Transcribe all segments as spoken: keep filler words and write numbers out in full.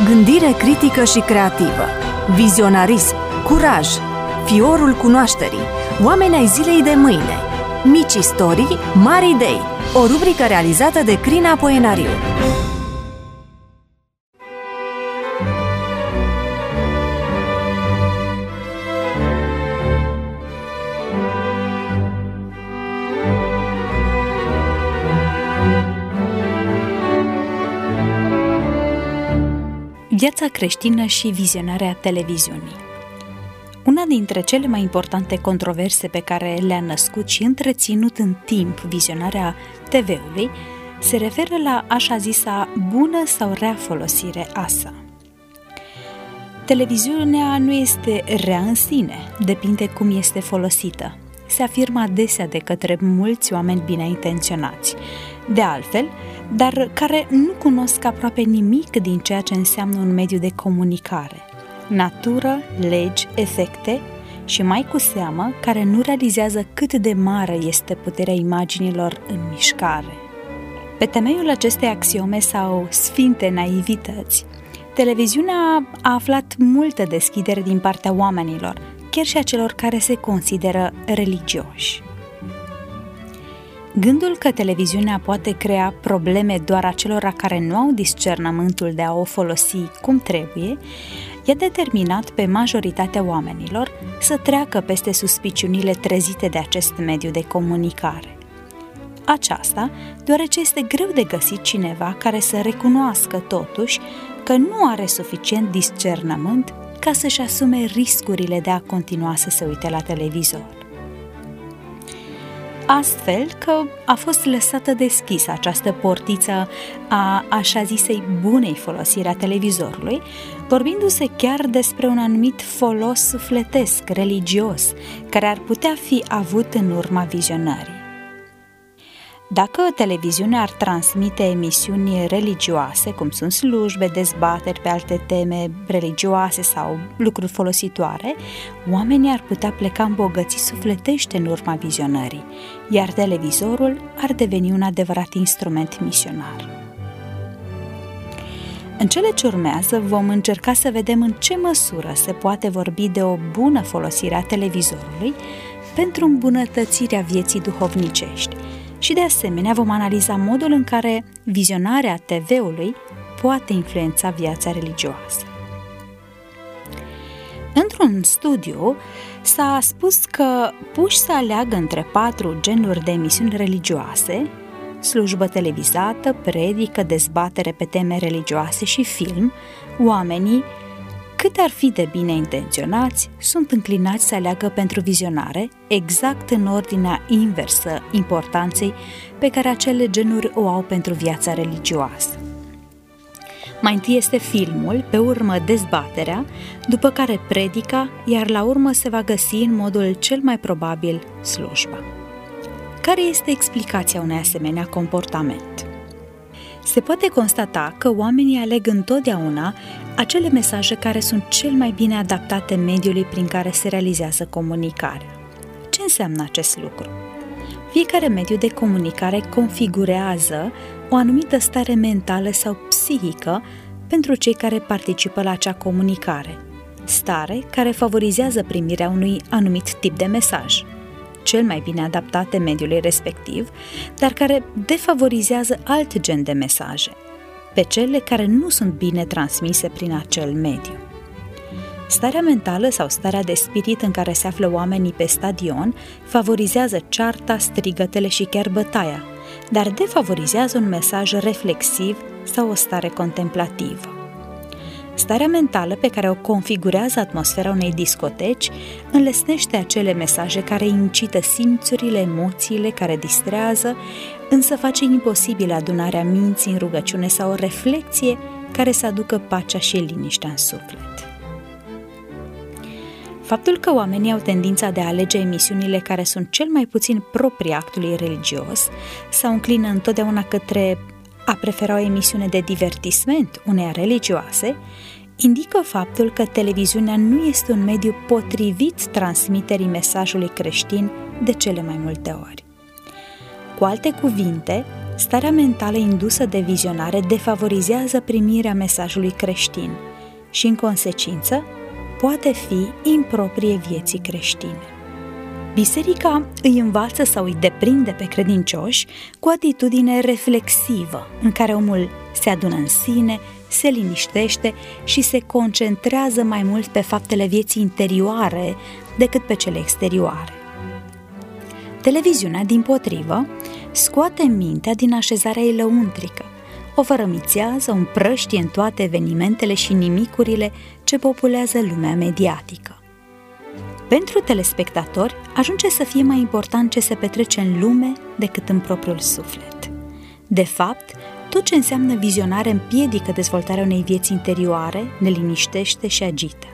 Gândire critică și creativă, vizionarism, curaj, fiorul cunoașterii, oameni ai zilei de mâine, mici istorii, mari idei, o rubrică realizată de Crina Poenariu. Viața creștină și vizionarea televiziunii. Una dintre cele mai importante controverse pe care le-a născut și întreținut în timp vizionarea T V-ului se referă la așa zisa bună sau rea folosire a sa. Televiziunea nu este rea în sine, depinde cum este folosită. Se afirmă adesea de către mulți oameni bine intenționați, de altfel, dar care nu cunosc aproape nimic din ceea ce înseamnă un mediu de comunicare, natură, legi, efecte și mai cu seamă care nu realizează cât de mare este puterea imaginilor în mișcare. Pe temeiul acestei axiome sau sfinte naivități, televiziunea a aflat multă deschidere din partea oamenilor, chiar și a celor care se consideră religioși. Gândul că televiziunea poate crea probleme doar acelora care nu au discernământul de a o folosi cum trebuie, i-a determinat pe majoritatea oamenilor să treacă peste suspiciunile trezite de acest mediu de comunicare. Aceasta deoarece este greu de găsit cineva care să recunoască totuși că nu are suficient discernământ ca să-și asume riscurile de a continua să se uite la televizor. Astfel că a fost lăsată deschisă această portiță a așa zisei bunei folosiri a televizorului, vorbindu-se chiar despre un anumit folos sufletesc, religios, care ar putea fi avut în urma vizionării. Dacă televiziunea ar transmite emisiuni religioase, cum sunt slujbe, dezbateri pe alte teme religioase sau lucruri folositoare, oamenii ar putea pleca îmbogățiți sufletește în urma vizionării, iar televizorul ar deveni un adevărat instrument misionar. În cele ce urmează vom încerca să vedem în ce măsură se poate vorbi de o bună folosire a televizorului pentru îmbunătățirea vieții duhovnicești, și de asemenea vom analiza modul în care vizionarea T V-ului poate influența viața religioasă. Într-un studiu s-a spus că puși să aleagă între patru genuri de emisiuni religioase, slujbă televizată, predică, dezbatere pe teme religioase și film, oamenii, cât ar fi de bine intenționați, sunt înclinați să aleagă pentru vizionare exact în ordinea inversă importanței pe care acele genuri o au pentru viața religioasă. Mai întâi este filmul, pe urmă dezbaterea, după care predica, iar la urmă se va găsi în modul cel mai probabil slujba. Care este explicația unui asemenea comportament? Se poate constata că oamenii aleg întotdeauna acele mesaje care sunt cel mai bine adaptate mediului prin care se realizează comunicarea. Ce înseamnă acest lucru? Fiecare mediu de comunicare configurează o anumită stare mentală sau psihică pentru cei care participă la acea comunicare, stare care favorizează primirea unui anumit tip de mesaj, cel mai bine adaptate mediului respectiv, dar care defavorizează alt gen de mesaje, pe cele care nu sunt bine transmise prin acel mediu. Starea mentală sau starea de spirit în care se află oamenii pe stadion favorizează cearta, strigătele și chiar bătaia, dar defavorizează un mesaj reflexiv sau o stare contemplativă. Starea mentală pe care o configurează atmosfera unei discoteci înlesnește acele mesaje care incită simțurile, emoțiile, care distrează, însă face imposibilă adunarea minții în rugăciune sau o reflecție care să aducă pacea și liniștea în suflet. Faptul că oamenii au tendința de a alege emisiunile care sunt cel mai puțin proprii actului religios sau înclină întotdeauna către a prefera o emisiune de divertisment uneia religioase, indică faptul că televiziunea nu este un mediu potrivit transmiterii mesajului creștin de cele mai multe ori. Cu alte cuvinte, starea mentală indusă de vizionare defavorizează primirea mesajului creștin și, în consecință, poate fi improprie vieții creștine. Biserica îi învață sau îi deprinde pe credincioși cu atitudine reflexivă, în care omul se adună în sine, se liniștește și se concentrează mai mult pe faptele vieții interioare decât pe cele exterioare. Televiziunea, dimpotrivă, scoate mintea din așezarea ei lăuntrică, o fărămițează, o împrăștie în toate evenimentele și nimicurile ce populează lumea mediatică. Pentru telespectatori, ajunge să fie mai important ce se petrece în lume decât în propriul suflet. De fapt, tot ce înseamnă vizionare împiedică dezvoltarea unei vieți interioare, ne liniștește și agită.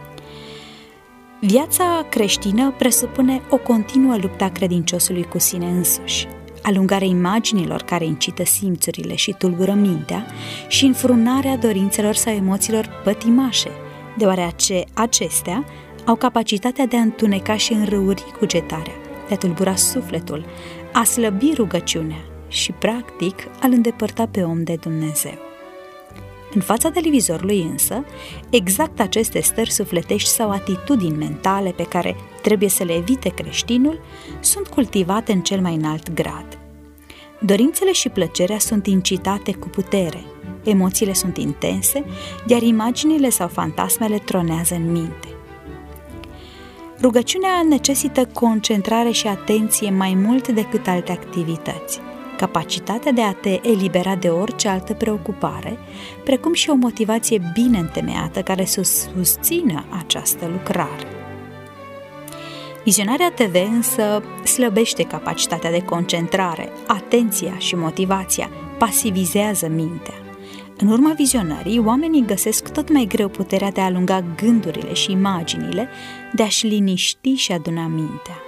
Viața creștină presupune o continuă luptă a credinciosului cu sine însuși, alungarea imaginilor care incită simțurile și tulbură mintea și înfrunarea dorințelor sau emoțiilor pătimașe, deoarece acestea au capacitatea de a întuneca și înrăuri cugetarea, de a tulbura sufletul, a slăbi rugăciunea și, practic, a-l îndepărta pe om de Dumnezeu. În fața televizorului însă, exact aceste stări sufletești sau atitudini mentale pe care trebuie să le evite creștinul sunt cultivate în cel mai înalt grad. Dorințele și plăcerea sunt incitate cu putere, emoțiile sunt intense, iar imaginile sau fantasmele tronează în minte. Rugăciunea necesită concentrare și atenție mai mult decât alte activități, capacitatea de a te elibera de orice altă preocupare, precum și o motivație bine întemeiată care să susțină această lucrare. Vizionarea T V însă slăbește capacitatea de concentrare, atenția și motivația, pasivizează mintea. În urma vizionării, oamenii găsesc tot mai greu puterea de a alunga gândurile și imaginile, de a-și liniști și aduna mintea.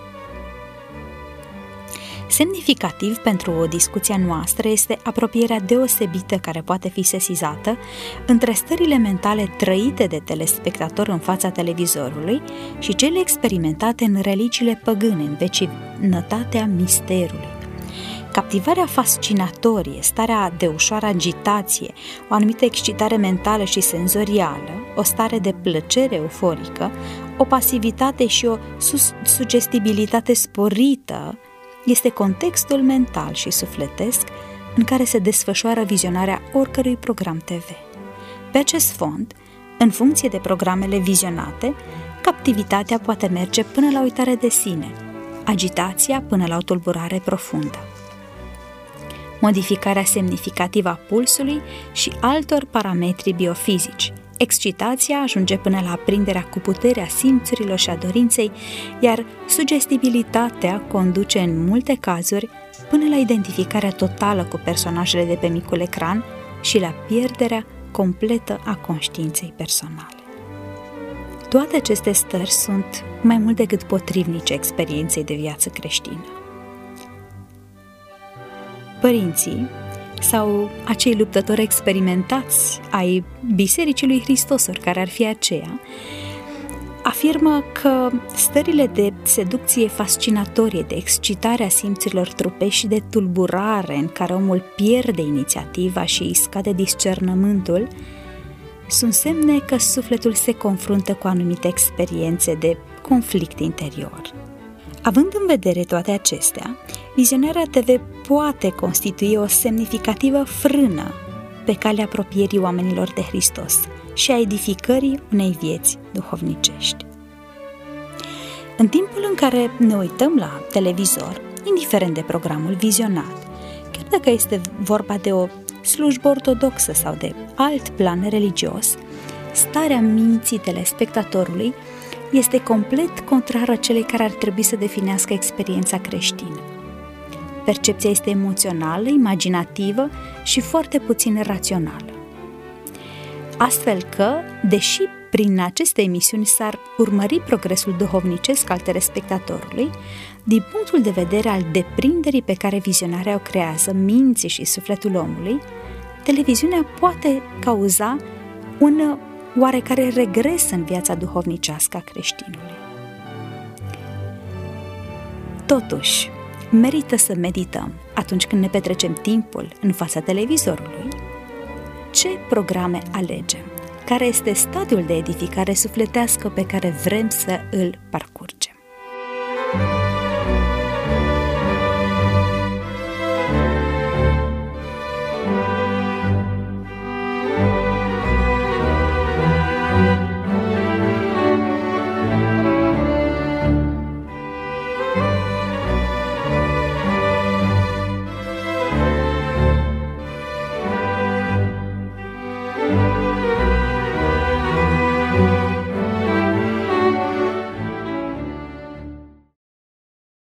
Semnificativ pentru o discuție noastră este apropierea deosebită care poate fi sesizată între stările mentale trăite de telespectator în fața televizorului și cele experimentate în religiile păgâne, în vecinătatea misterului. Captivarea fascinatorie, starea de ușoară agitație, o anumită excitare mentală și senzorială, o stare de plăcere euforică, o pasivitate și o sugestibilitate sporită este contextul mental și sufletesc în care se desfășoară vizionarea oricărui program T V. Pe acest fond, în funcție de programele vizionate, captivitatea poate merge până la uitare de sine, agitația până la o tulburare profundă. Modificarea semnificativă a pulsului și altor parametri biofizici. Excitația ajunge până la aprinderea cu putere a simțurilor și a dorinței, iar sugestibilitatea conduce în multe cazuri până la identificarea totală cu personajele de pe micul ecran și la pierderea completă a conștiinței personale. Toate aceste stări sunt mai mult decât potrivnice experienței de viață creștină. Părinții sau acei luptători experimentați ai Bisericii lui Hristos, oricare ar fi aceea, afirmă că stările de seducție fascinatorie, de excitare a simțurilor trupești și de tulburare în care omul pierde inițiativa și îi scade discernământul, sunt semne că sufletul se confruntă cu anumite experiențe de conflict interior. Având în vedere toate acestea, vizionarea T V poate constitui o semnificativă frână pe calea apropierii oamenilor de Hristos și a edificării unei vieți duhovnicești. În timpul în care ne uităm la televizor, indiferent de programul vizionat, chiar dacă este vorba de o slujbă ortodoxă sau de alt plan religios, starea minții telespectatorului este complet contrară celei care ar trebui să definească experiența creștină. Percepția este emoțională, imaginativă și foarte puțin rațională. Astfel că, deși prin aceste emisiuni s-ar urmări progresul duhovnicesc al telespectatorului, din punctul de vedere al deprinderii pe care vizionarea o creează minții și sufletul omului, televiziunea poate cauza un oarecare regres în viața duhovnicească a creștinului. Totuși, Merită să medităm atunci când ne petrecem timpul în fața televizorului. Ce programe alegem? Care este stadiul de edificare sufletească pe care vrem să îl parcurgem?